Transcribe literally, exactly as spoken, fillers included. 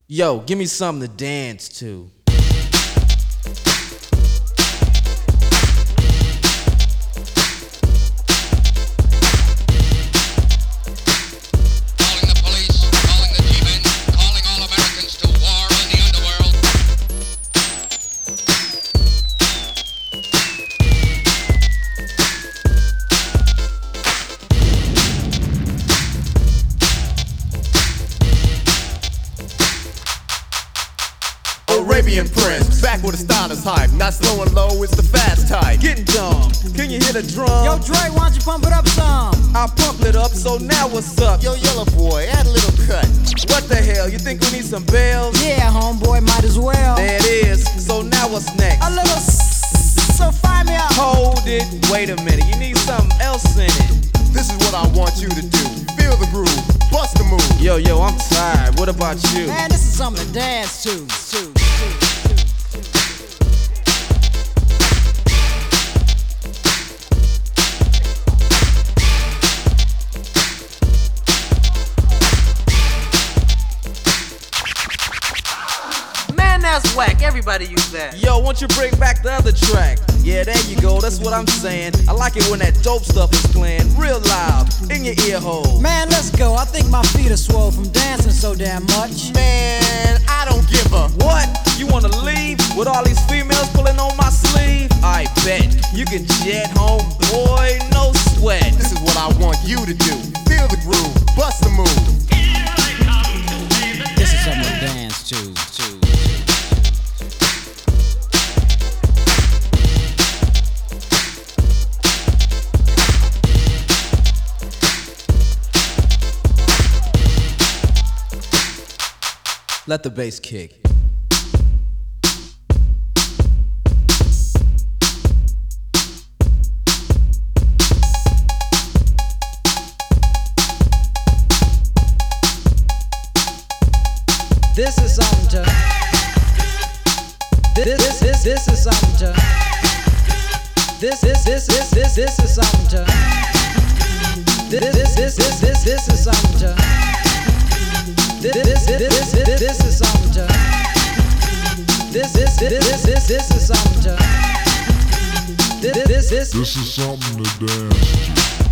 Yo, give me something to dance to. Calling the police, calling the G-men, calling all Americans to war in the underworld. Arabian Prince, back with the stylish hype. Not slow and low, it's the fast type. Getting dumb. Can you hear the drum? Yo, Dre, why don't you pump it up some? I pump it up, so now what's up? Yo, yellow boy, add a little cut. What the hell? You think we need some bells? Yeah, homeboy, might as well. There it is. So now what's next? A little s- so fire me up. Hold it. Wait a minute. You need something else in it. This is what I want you to do. Feel the groove, bust the move. Yo, yo, I'm tired. What about you? Man, this is something to dance to. to, to. Man, that's whack. Everybody use that. Yo, won't you bring back the other track? Yeah, there you go. That's what I'm saying. I like it when that dope stuff is playing real loud in your ear hole. Man, let's go. I think my feet are swole from dancing so damn much. Man, I don't give a. What? You wanna leave with all these females pulling on my sleeve? I bet you can jet home, boy, no sweat. This is what I want you to do. Feel the groove, bust the move. This is something to dance to. to. Let the bass kick. This is something to. This this this this is something to. This this this this this this is something to. This this this this this this is something to. This this this this this this is something to. This this this this this this is something to. This this this This is something to dance to.